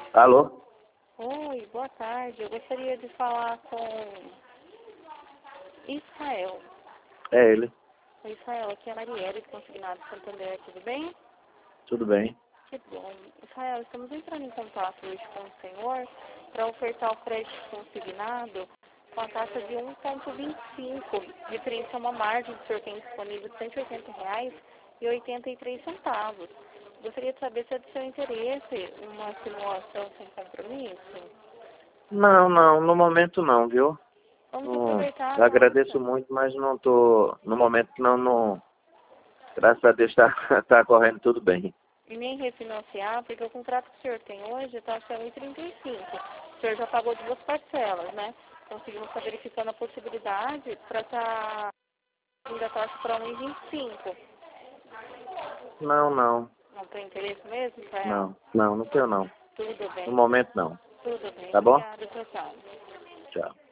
Alô? Oi, boa tarde. Eu gostaria de falar com Israel. É ele. Oi, Israel, aqui é a Marielle, consignado Santander, tudo bem? Tudo bem? Que bom. Israel, estamos entrando em contato hoje com o senhor para ofertar o crédito consignado com a taxa de 1,25, referente a uma margem que o senhor tem disponível de R$ 180,83. Gostaria de saber se é do seu interesse uma simulação sem compromisso. Não, no momento não, viu? Vamos Não, aproveitar a eu agradeço data. muito, mas não tô, no momento não, graças a Deus tá correndo tudo bem. E nem refinanciar, porque o contrato que o senhor tem hoje está a 1,35. O senhor já pagou 2 parcelas, né? Conseguimos estar verificando a possibilidade para estar indo a taxa para 1,25. Não, Não tem interesse mesmo, Israel? não tenho não. Tudo No bem. momento não. Tudo bem. Tá bom? Obrigada, tchau, tchau. Tchau.